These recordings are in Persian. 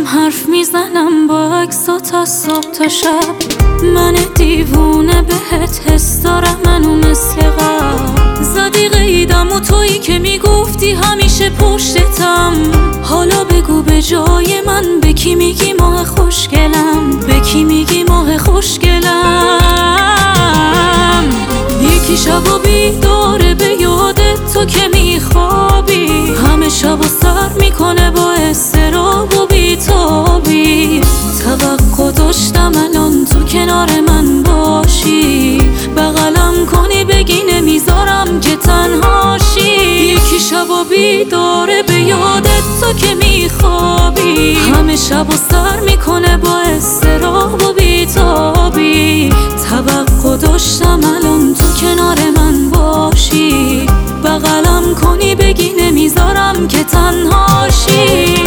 حرف میزنم با عکسات از صبح تا شب. من دیوونه بهت حس دارم، منو مثل قبل زدی قیدم و تویی که میگفتی همیشه پشتتم. حالا بگو به جای من به کی میگی ماه خوشگلم، به کی میگی ماه خوشگلم. یکی شبا بیداره به یادت تو که میخوابی، همه شبا سر میکنه با استراب و بیتابی. توقع داشتم الان تو کنار من باشی، بغلم کنی بگی نمیذارم که تنهاشی. یکی شبا بیداره به یادت تو که میخوابی، همه شبا سر میکنه با استراب و بیتابی. توقع داشتم الان تو کنار من باشی، بغلم کنی بگی نمیذارم که تنهاشی.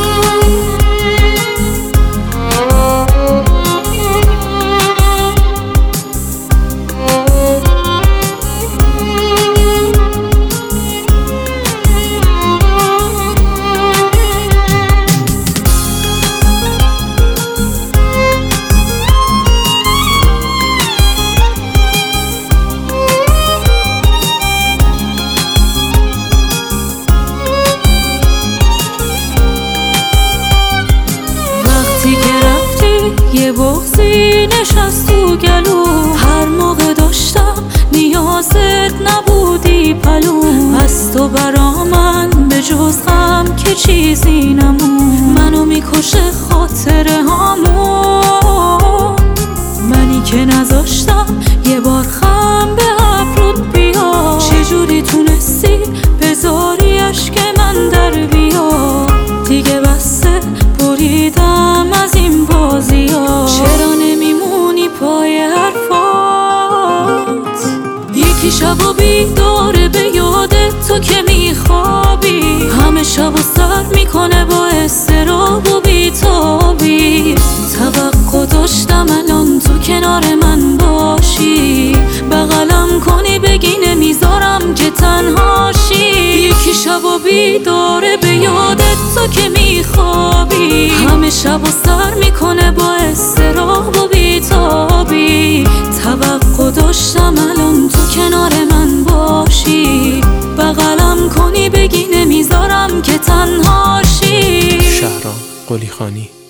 یه بغضی نشست تو گلو، هر موقع داشتم نیازت نبودی پلو. از تو برا من به جز غم که چیزی نمون، منو میکشه خاطره هامون. منی که نذاشتم یه بار خم به ابرود بیا، چجوری تونستی بذاری اشک من در بیا. دیگه بسه بریدم از این بازی ها، چرا نمیمونی پای حرفات؟ یکی شبا بیداره به یادت تو که میخوابی، همه شبا سر میکنه با استراب و بیتابی. توقع داشتم الان تو کنار من باشی، بغلم کنی بگی نمیذارم که تنهاشی. یکی شبا بیداره به یادت تو که میخوابی، همه شبا سر میکنه با استراب و بیتابی. توقع داشتم الان تو کنار من باشی، بغلم کنی بگی نمیذارم که تنهاشی. شهرام قلیخانی.